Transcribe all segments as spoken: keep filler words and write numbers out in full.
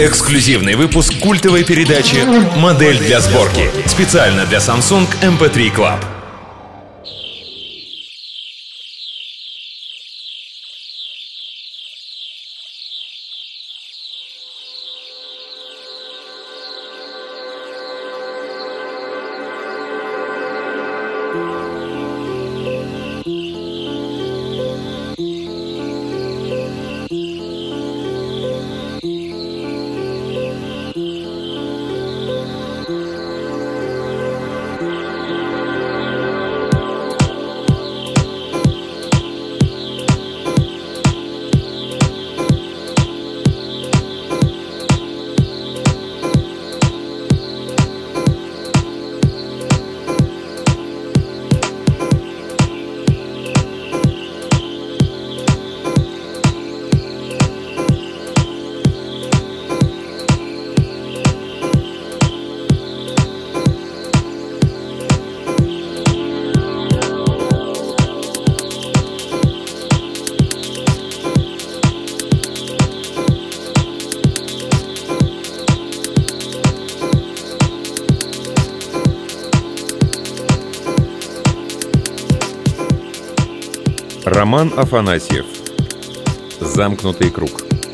Эксклюзивный выпуск культовой передачи «Модель для сборки». Специально для Samsung эм пи три Club. Роман Афанасьев. Замкнутый круг.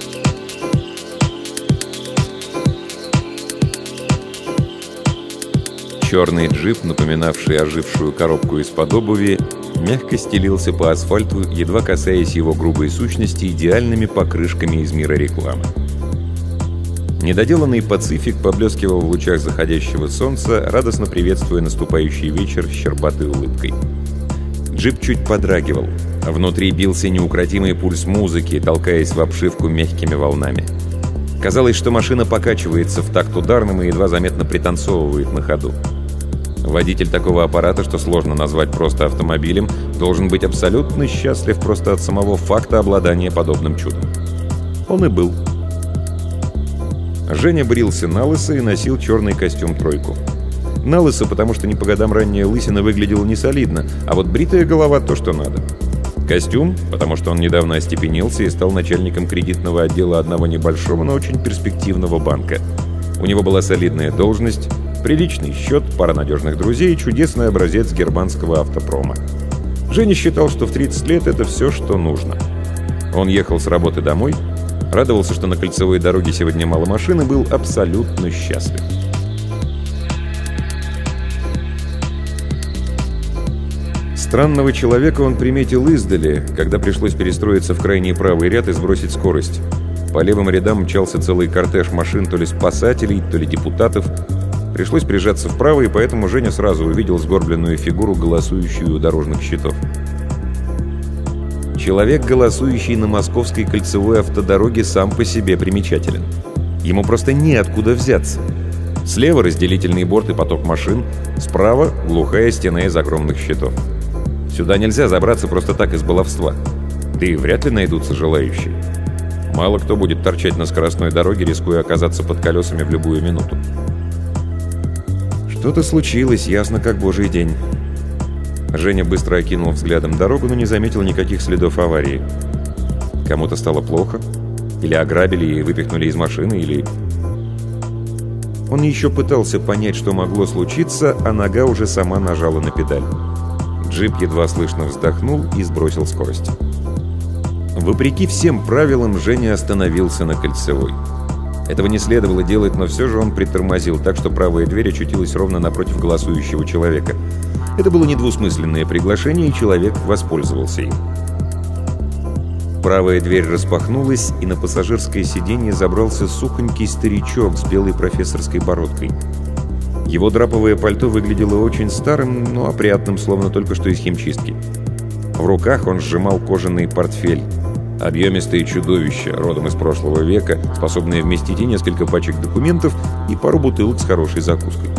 Черный джип, напоминавший ожившую коробку из-под обуви, мягко стелился по асфальту, едва касаясь его грубой сущности идеальными покрышками из мира рекламы. Недоделанный «Пацифик» поблескивал в лучах заходящего солнца, радостно приветствуя наступающий вечер с щербатой улыбкой. Джип чуть подрагивал. Внутри бился неукротимый пульс музыки, толкаясь в обшивку мягкими волнами. Казалось, что машина покачивается в такт ударным и едва заметно пританцовывает на ходу. Водитель такого аппарата, что сложно назвать просто автомобилем, должен быть абсолютно счастлив просто от самого факта обладания подобным чудом. Он и был. Женя брился налысо и носил черный костюм-тройку. Налысо, потому что не по годам ранняя лысина выглядела несолидно, а вот бритая голова — то, что надо. Костюм, потому что он недавно остепенился и стал начальником кредитного отдела одного небольшого, но очень перспективного банка. У него была солидная должность, приличный счет, пара надежных друзей и чудесный образец германского автопрома. Женя считал, что в тридцать лет это все, что нужно. Он ехал с работы домой, радовался, что на кольцевой дороге сегодня мало машин, и был абсолютно счастлив. Странного человека он приметил издали, когда пришлось перестроиться в крайний правый ряд и сбросить скорость. По левым рядам мчался целый кортеж машин, то ли спасателей, то ли депутатов. Пришлось прижаться вправо, и поэтому Женя сразу увидел сгорбленную фигуру, голосующую у дорожных щитов. Человек, голосующий на московской кольцевой автодороге, сам по себе примечателен. Ему просто неоткуда взяться. Слева разделительный борт и поток машин, справа глухая стена из огромных щитов. Сюда нельзя забраться просто так из баловства. Да и вряд ли найдутся желающие. Мало кто будет торчать на скоростной дороге, рискуя оказаться под колесами в любую минуту. Что-то случилось, ясно как божий день. Женя быстро окинул взглядом дорогу, но не заметил никаких следов аварии. Кому-то стало плохо? Или ограбили и выпихнули из машины, или... Он еще пытался понять, что могло случиться, а нога уже сама нажала на педаль. Джип едва слышно вздохнул и сбросил скорость. Вопреки всем правилам, Женя остановился на кольцевой. Этого не следовало делать, но все же он притормозил так, что правая дверь очутилась ровно напротив голосующего человека. Это было недвусмысленное приглашение, и человек воспользовался им. Правая дверь распахнулась, и на пассажирское сиденье забрался сухонький старичок с белой профессорской бородкой. Его драповое пальто выглядело очень старым, но опрятным, словно только что из химчистки. В руках он сжимал кожаный портфель. Объемистое чудовище, родом из прошлого века, способное вместить и несколько пачек документов, и пару бутылок с хорошей закуской.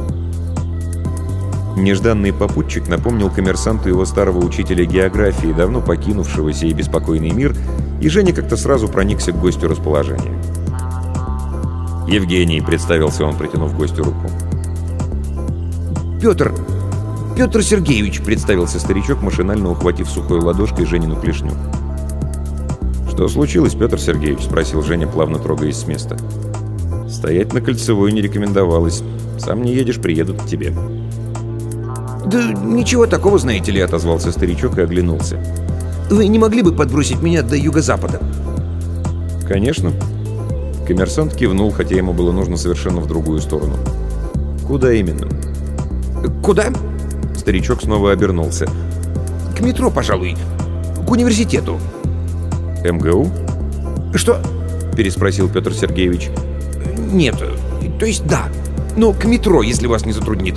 Нежданный попутчик напомнил коммерсанту его старого учителя географии, давно покинувшего сей беспокойный мир, и Женя как-то сразу проникся к гостю расположением. «Евгений», — представился он, протянув гостю руку. «Петр! Петр Сергеевич!» — представился старичок, машинально ухватив сухой ладошкой Женину клешню. «Что случилось, Петр Сергеевич?» — спросил Женя, плавно трогаясь с места. Стоять на Кольцевой не рекомендовалось. Сам не едешь, приедут к тебе. «Да ничего такого, знаете ли», — отозвался старичок и оглянулся. «Вы не могли бы подбросить меня до юго-запада?» «Конечно». Коммерсант кивнул, хотя ему было нужно совершенно в другую сторону. «Куда именно?» «Куда?» Старичок снова обернулся. «К метро, пожалуй. К университету». «эм гэ у?» «Что?» — переспросил Петр Сергеевич. «Нет, то есть да. Но к метро, если вас не затруднит».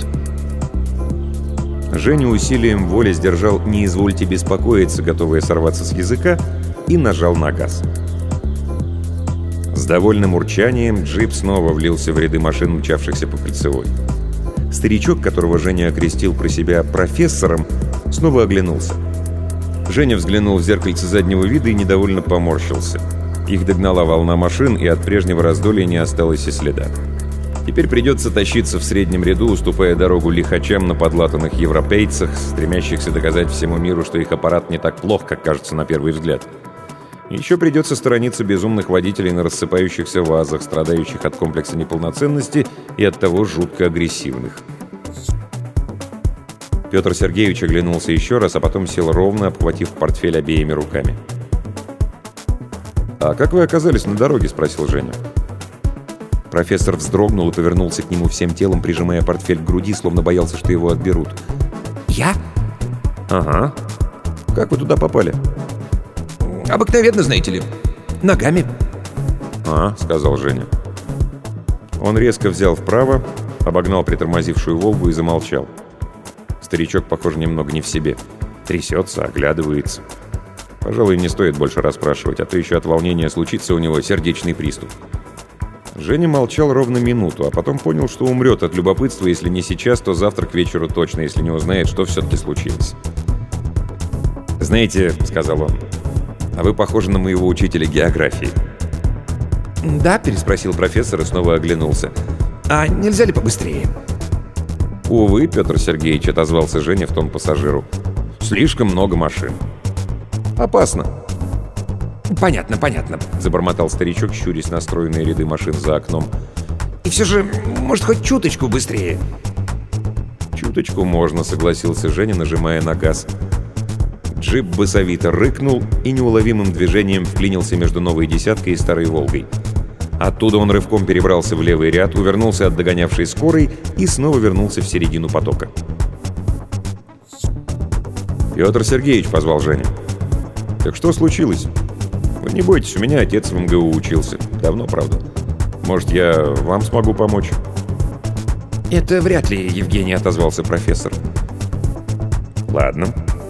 Женя усилием воли сдержал «не извольте беспокоиться», готовая сорваться с языка, и нажал на газ. С довольным урчанием джип снова влился в ряды машин, мчавшихся по Кольцевой. Старичок, которого Женя окрестил про себя профессором, снова оглянулся. Женя взглянул в зеркальце заднего вида и недовольно поморщился. Их догнала волна машин, и от прежнего раздолья не осталось и следа. Теперь придется тащиться в среднем ряду, уступая дорогу лихачам на подлатанных европейцах, стремящихся доказать всему миру, что их аппарат не так плох, как кажется на первый взгляд. Еще придется сторониться безумных водителей на рассыпающихся вазах, страдающих от комплекса неполноценности и от того жутко агрессивных. Петр Сергеевич оглянулся еще раз, а потом сел ровно, обхватив портфель обеими руками. «А как вы оказались на дороге?» — спросил Женя. Профессор вздрогнул и повернулся к нему всем телом, прижимая портфель к груди, словно боялся, что его отберут. «Я?» «Ага. Как вы туда попали?» «Обыкновенно, знаете ли. Ногами». «А», — сказал Женя. Он резко взял вправо, обогнал притормозившую «Волгу» и замолчал. Старичок, похоже, немного не в себе. Трясется, оглядывается. Пожалуй, не стоит больше расспрашивать, а то еще от волнения случится у него сердечный приступ. Женя молчал ровно минуту, а потом понял, что умрет от любопытства, если не сейчас, то завтра к вечеру точно, если не узнает, что все-таки случилось. «Знаете, — сказал он, — а вы похожи на моего учителя географии». «Да?» — переспросил профессор и снова оглянулся. «А нельзя ли побыстрее?» «Увы, Петр Сергеевич», — отозвался Женя в тон пассажиру. «Слишком много машин. Опасно». «Понятно, понятно», — забормотал старичок, щурясь на стройные ряды машин за окном. «И все же, может, хоть чуточку быстрее?» «Чуточку можно», — согласился Женя, нажимая на газ. Джип басовито рыкнул и неуловимым движением вклинился между новой «десяткой» и старой «Волгой». Оттуда он рывком перебрался в левый ряд, увернулся от догонявшей скорой и снова вернулся в середину потока. «Петр Сергеевич», — позвал Женя. «Так что случилось? Вы не бойтесь, у меня отец в эм гэ у учился. Давно, правда. Может, я вам смогу помочь?» «Это вряд ли, Евгений», — отозвался профессор. «Ладно.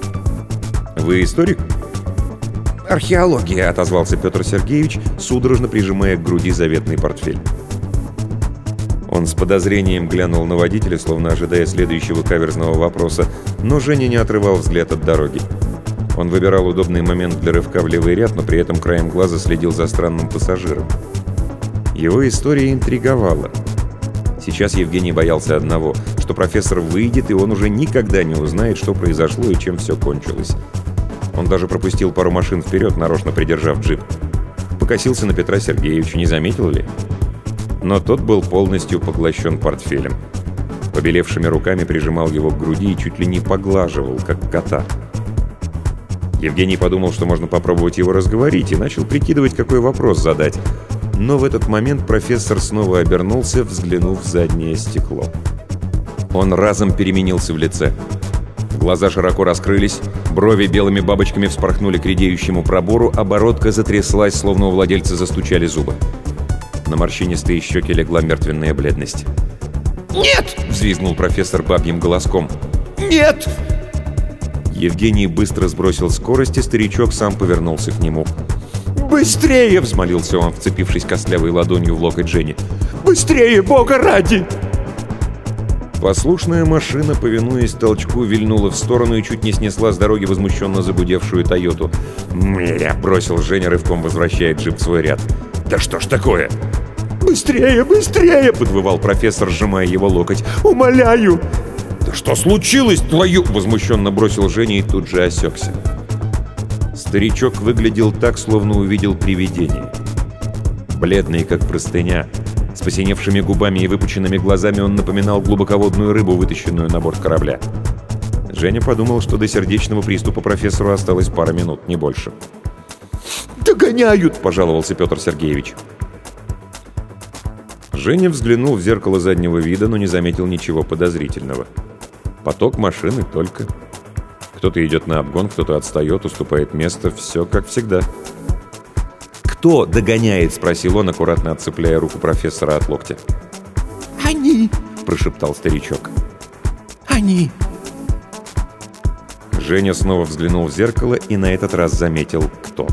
Вы историк?» «Археология», — отозвался Петр Сергеевич, судорожно прижимая к груди заветный портфель. Он с подозрением глянул на водителя, словно ожидая следующего каверзного вопроса, но Женя не отрывал взгляд от дороги. Он выбирал удобный момент для рывка в левый ряд, но при этом краем глаза следил за странным пассажиром. Его история интриговала. Сейчас Евгений боялся одного, что профессор выйдет, и он уже никогда не узнает, что произошло и чем все кончилось. Он даже пропустил пару машин вперед, нарочно придержав джип. Покосился на Петра Сергеевича, не заметил ли? Но тот был полностью поглощен портфелем. Побелевшими руками прижимал его к груди и чуть ли не поглаживал, как кота. Евгений подумал, что можно попробовать его разговорить, и начал прикидывать, какой вопрос задать. Но в этот момент профессор снова обернулся, взглянув в заднее стекло. Он разом переменился в лице. Глаза широко раскрылись, брови белыми бабочками вспорхнули к редеющему пробору, а бородка затряслась, словно у владельца застучали зубы. На морщинистые щеки легла мертвенная бледность. «Нет!» — взвизгнул профессор бабьим голоском. «Нет!» Евгений быстро сбросил скорость, и старичок сам повернулся к нему. «Быстрее!» — взмолился он, вцепившись костлявой ладонью в локоть Жени. «Быстрее, Бога ради!» Послушная машина, повинуясь толчку, вильнула в сторону и чуть не снесла с дороги возмущенно загудевшую «Тойоту». «Мля!» — бросил Женя, рывком возвращая джип в свой ряд. «Да что ж такое?» «Быстрее, быстрее!» — подвывал профессор, сжимая его локоть. «Умоляю!» «Да что случилось, твою?» — возмущенно бросил Женя и тут же осекся. Старичок выглядел так, словно увидел привидение. Бледный, как простыня, С посиневшими губами и выпученными глазами он напоминал глубоководную рыбу, вытащенную на борт корабля. Женя подумал, что до сердечного приступа профессору осталось пара минут, не больше. «Догоняют!» — пожаловался Петр Сергеевич. Женя взглянул в зеркало заднего вида, но не заметил ничего подозрительного. Поток машины только. Кто-то идет на обгон, кто-то отстает, уступает место. Все как всегда. «Кто догоняет?» — спросил он, аккуратно отцепляя руку профессора от локтя. «Они!» — прошептал старичок. «Они!» Женя снова взглянул в зеркало и на этот раз заметил, кто.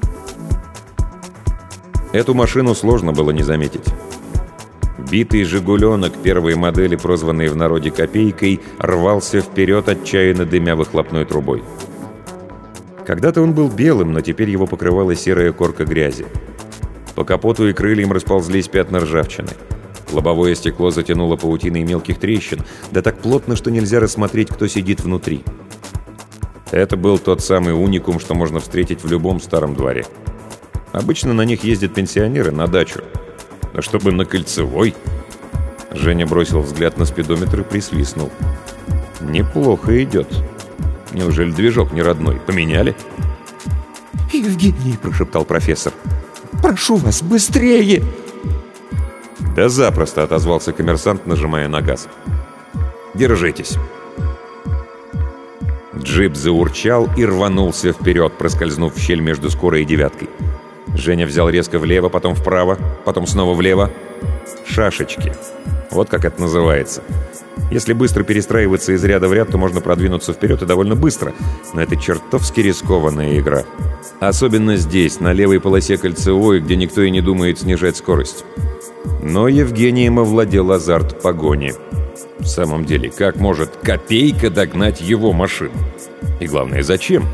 Эту машину сложно было не заметить. Битый «Жигуленок» первой модели, прозванный в народе «Копейкой», рвался вперед, отчаянно дымя выхлопной трубой. Когда-то он был белым, но теперь его покрывала серая корка грязи. По капоту и крыльям расползлись пятна ржавчины. Лобовое стекло затянуло паутиной мелких трещин, да так плотно, что нельзя рассмотреть, кто сидит внутри. Это был тот самый уникум, что можно встретить в любом старом дворе. Обычно на них ездят пенсионеры на дачу. А чтобы на Кольцевой... Женя бросил взгляд на спидометр и присвистнул. Неплохо идет. Неужели движок не родной? Поменяли? «Евгений!» — прошептал профессор. «Прошу вас, быстрее!» «Да запросто!» — отозвался коммерсант, нажимая на газ. «Держитесь!» Джип заурчал и рванулся вперед, проскользнув в щель между скорой и девяткой. Женя взял резко влево, потом вправо, потом снова влево. Шашечки. Вот как это называется. Если быстро перестраиваться из ряда в ряд, то можно продвинуться вперед и довольно быстро. Но это чертовски рискованная игра. Особенно здесь, на левой полосе Кольцевой, где никто и не думает снижать скорость. Но Евгением овладел азарт погони. В самом деле, как может «Копейка» догнать его машину? И главное, зачем?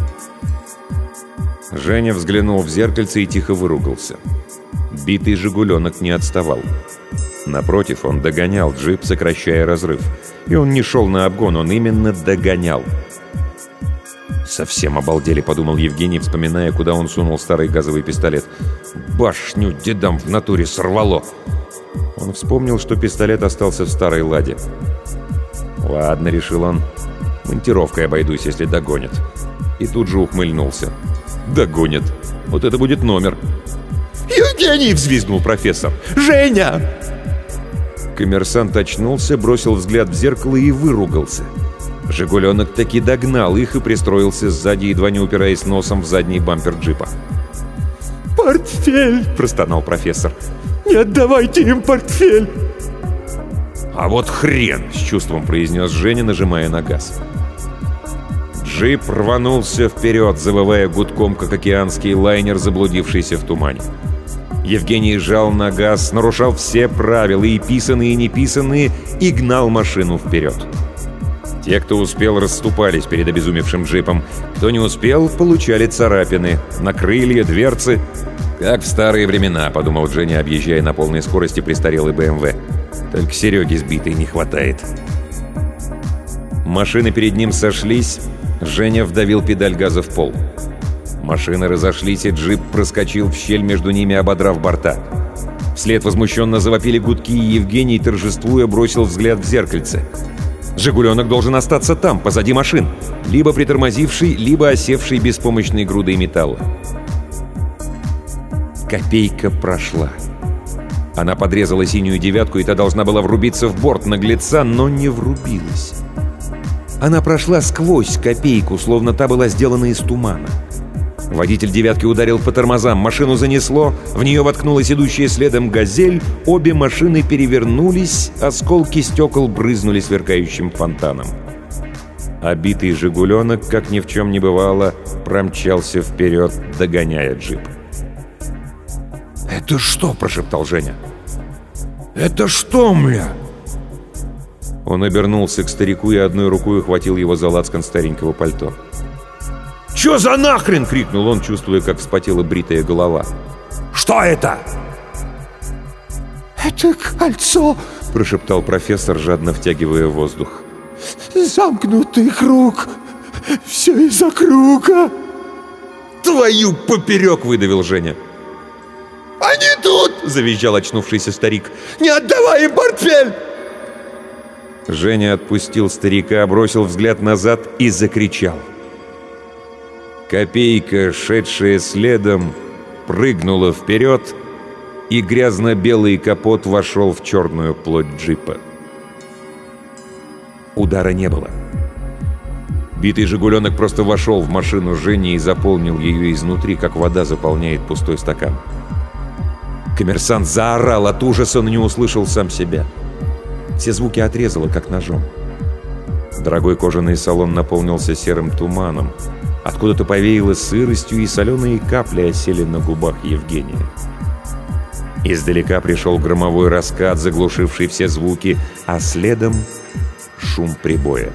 Женя взглянул в зеркальце и тихо выругался. Битый «Жигуленок» не отставал. Напротив, он догонял джип, сокращая разрыв. И он не шел на обгон, он именно догонял. «Совсем обалдели», — подумал Евгений, вспоминая, куда он сунул старый газовый пистолет. «Башню дедам в натуре сорвало!» Он вспомнил, что пистолет остался в старой «Ладе». «Ладно», — решил он, — «монтировкой обойдусь, если догонят». И тут же ухмыльнулся. «Догонят. Вот это будет номер». «Евгений!» — взвизгнул профессор. «Женя!» Коммерсант очнулся, бросил взгляд в зеркало и выругался. «Жигуленок» таки догнал их и пристроился сзади, едва не упираясь носом в задний бампер джипа. «Портфель!» — простонал профессор. «Не отдавайте им портфель!» «А вот хрен!» — с чувством произнес Женя, нажимая на газ. Джип рванулся вперед, завывая гудком, как океанский лайнер, заблудившийся в тумане. Евгений жал на газ, нарушал все правила, и писанные, и неписанные, и гнал машину вперед. Те, кто успел, расступались перед обезумевшим джипом. Кто не успел, получали царапины на крылья, дверцы. «Как в старые времена», — подумал Женя, объезжая на полной скорости престарелый бэ эм вэ. «Только Сереги сбитой не хватает». Машины перед ним сошлись. Женя вдавил педаль газа в пол. Машины разошлись, и джип проскочил в щель между ними, ободрав борта. Вслед возмущенно завопили гудки, и Евгений, торжествуя, бросил взгляд в зеркальце. «Жигуленок» должен остаться там, позади машин, либо притормозивший, либо осевший беспомощной грудой металла. «Копейка» прошла. Она подрезала синюю девятку, и та должна была врубиться в борт наглеца, но не врубилась. Она прошла сквозь «Копейку», словно та была сделана из тумана. Водитель «девятки» ударил по тормозам, машину занесло, в нее воткнулась идущая следом «Газель», обе машины перевернулись, осколки стекол брызнули сверкающим фонтаном. Обитый «Жигуленок», как ни в чем не бывало, промчался вперед, догоняя джип. «Это что?» – прошептал Женя. «Это что, мля?» Он обернулся к старику и одной рукой ухватил его за лацкан старенького пальто. «Чё за нахрен?» — крикнул он, чувствуя, как вспотела бритая голова. «Что это?» «Это кольцо!» — прошептал профессор, жадно втягивая воздух. «Замкнутый круг! Все из-за круга!» «Твою поперек!» — выдавил Женя. «Они тут!» — завизжал очнувшийся старик. «Не отдавай им портфель!» Женя отпустил старика, бросил взгляд назад и закричал. Копейка, шедшая следом, прыгнула вперед, и грязно-белый капот вошел в черную плоть джипа. Удара не было. Битый «Жигуленок» просто вошел в машину Жени и заполнил ее изнутри, как вода заполняет пустой стакан. Коммерсант заорал от ужаса, но не услышал сам себя. Все звуки отрезало, как ножом. Дорогой кожаный салон наполнился серым туманом. Откуда-то повеяло сыростью, и соленые капли осели на губах Евгения. Издалека пришел громовой раскат, заглушивший все звуки, а следом шум прибоя.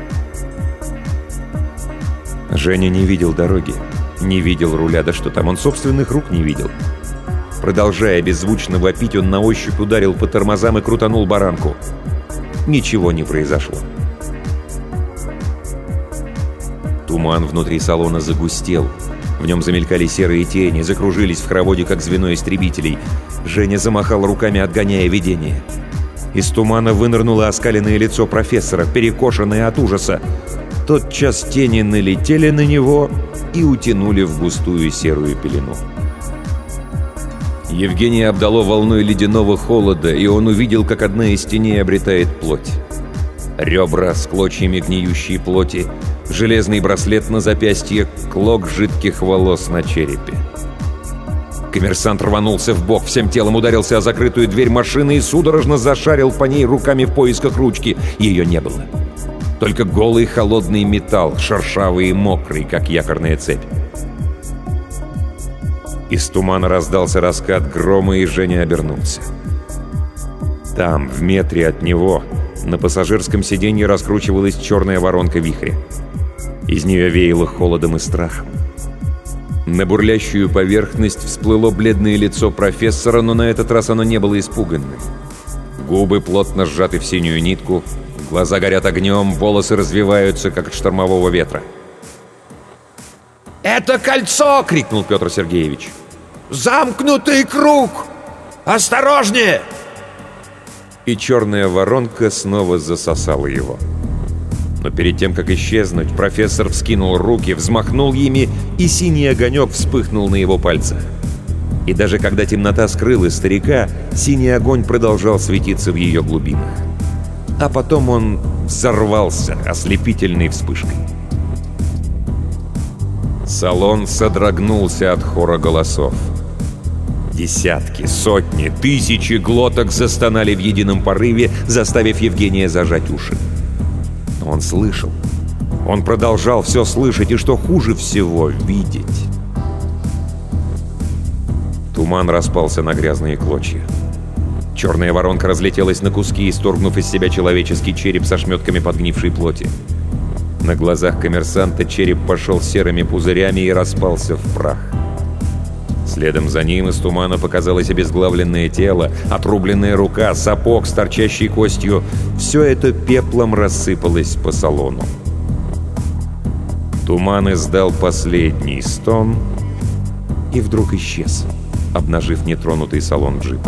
Женя не видел дороги, не видел руля, да что там, он собственных рук не видел. Продолжая беззвучно вопить, он на ощупь ударил по тормозам и крутанул баранку. Ничего не произошло. Туман внутри салона загустел. В нем замелькали серые тени, закружились в хороводе, как звено истребителей. Женя замахал руками, отгоняя видение. Из тумана вынырнуло оскаленное лицо профессора, перекошенное от ужаса. Тотчас тени налетели на него и утянули в густую серую пелену. Евгения обдало волной ледяного холода, и он увидел, как одна из теней обретает плоть. Ребра с клочьями гниющей плоти, железный браслет на запястье, клок жидких волос на черепе. Коммерсант рванулся в бок, всем телом ударился о закрытую дверь машины и судорожно зашарил по ней руками в поисках ручки. Ее не было. Только голый холодный металл, шершавый и мокрый, как якорная цепь. Из тумана раздался раскат грома, и Женя обернулся. Там, в метре от него, на пассажирском сиденье раскручивалась черная воронка вихря. Из нее веяло холодом и страхом. На бурлящую поверхность всплыло бледное лицо профессора, но на этот раз оно не было испуганным. Губы плотно сжаты в синюю нитку, глаза горят огнем, волосы развиваются, как от штормового ветра. «Это кольцо!» — крикнул Петр Сергеевич. «Замкнутый круг! Осторожнее!» И черная воронка снова засосала его. Но перед тем, как исчезнуть, профессор вскинул руки, взмахнул ими, и синий огонек вспыхнул на его пальцах. И даже когда темнота скрыла старика, синий огонь продолжал светиться в ее глубинах. А потом он взорвался ослепительной вспышкой. Салон содрогнулся от хора голосов. Десятки, сотни, тысячи глоток застонали в едином порыве, заставив Евгения зажать уши. Но он слышал. Он продолжал все слышать, и, что хуже всего, видеть. Туман распался на грязные клочья. Черная воронка разлетелась на куски, исторгнув из себя человеческий череп со шметками подгнившей плоти. На глазах коммерсанта череп пошел серыми пузырями и распался в прах. Следом за ним из тумана показалось обезглавленное тело, отрубленная рука, сапог с торчащей костью. Все это пеплом рассыпалось по салону. Туман издал последний стон и вдруг исчез, обнажив нетронутый салон джипа.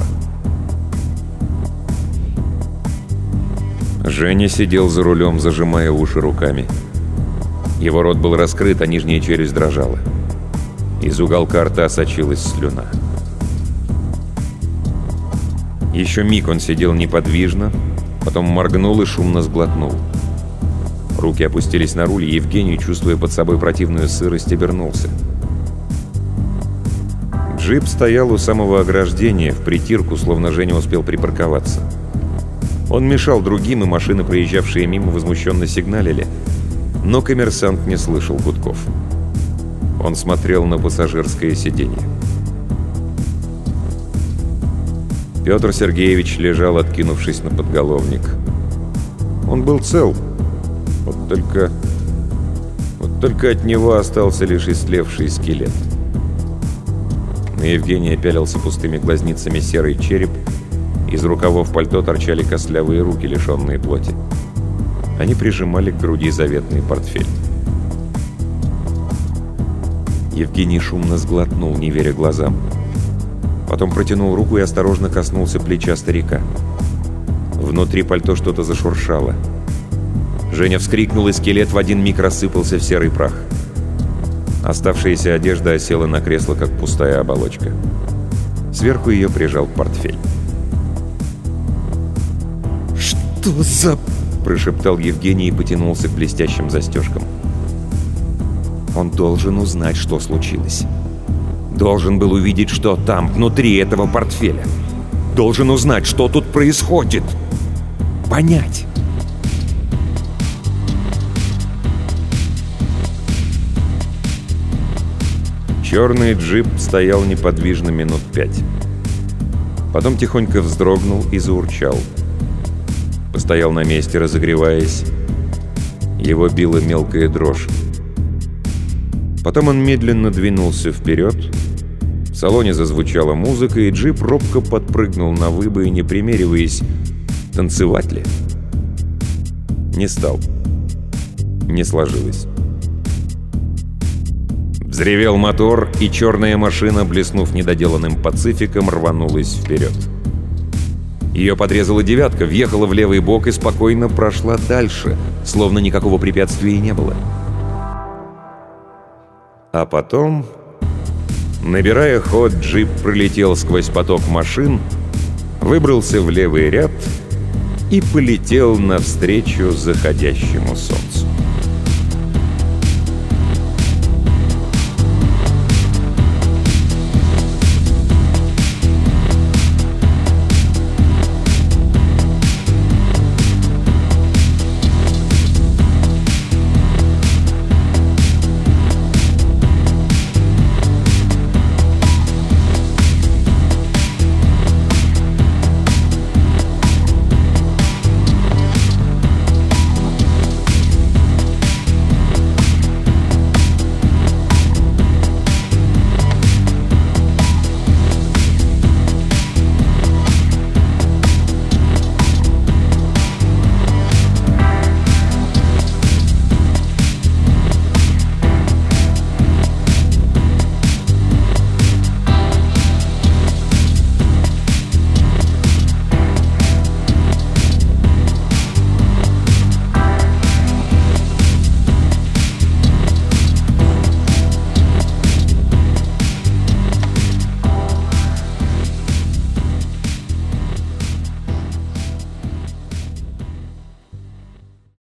Женя сидел за рулем, зажимая уши руками. Его рот был раскрыт, а нижняя челюсть дрожала. Из уголка рта сочилась слюна. Еще миг он сидел неподвижно, потом моргнул и шумно сглотнул. Руки опустились на руль, и Евгений, чувствуя под собой противную сырость, обернулся. Джип стоял у самого ограждения, в притирку, словно Женя успел припарковаться. Он мешал другим, и машины, проезжавшие мимо, возмущенно сигналили. Но коммерсант не слышал гудков. Он смотрел на пассажирское сиденье. Петр Сергеевич лежал, откинувшись на подголовник. Он был цел. Вот только... Вот только от него остался лишь истлевший скелет. На Евгения пялился пустыми глазницами серый череп. Из рукавов пальто торчали костлявые руки, лишенные плоти. Они прижимали к груди заветный портфель. Евгений шумно сглотнул, не веря глазам. Потом протянул руку и осторожно коснулся плеча старика. Внутри пальто что-то зашуршало. Женя вскрикнул, и скелет в один миг рассыпался в серый прах. Оставшаяся одежда осела на кресло, как пустая оболочка. Сверху ее прижал портфель. «Что за...» — прошептал Евгений и потянулся к блестящим застежкам. Он должен узнать, что случилось. Должен был увидеть, что там, внутри этого портфеля. Должен узнать, что тут происходит. Понять. Черный джип стоял неподвижно минут пять. Потом тихонько вздрогнул и заурчал. Постоял на месте, разогреваясь. Его била мелкая дрожь. Потом он медленно двинулся вперед. В салоне зазвучала музыка, и джип робко подпрыгнул на выбоине, примериваясь, танцевать ли. Не стал. Не сложилось. Взревел мотор, и черная машина, блеснув недоделанным пацификом, рванулась вперед. Ее подрезала девятка, въехала в левый бок и спокойно прошла дальше, словно никакого препятствия и не было. А потом, набирая ход, джип пролетел сквозь поток машин, выбрался в левый ряд и полетел навстречу заходящему солнцу.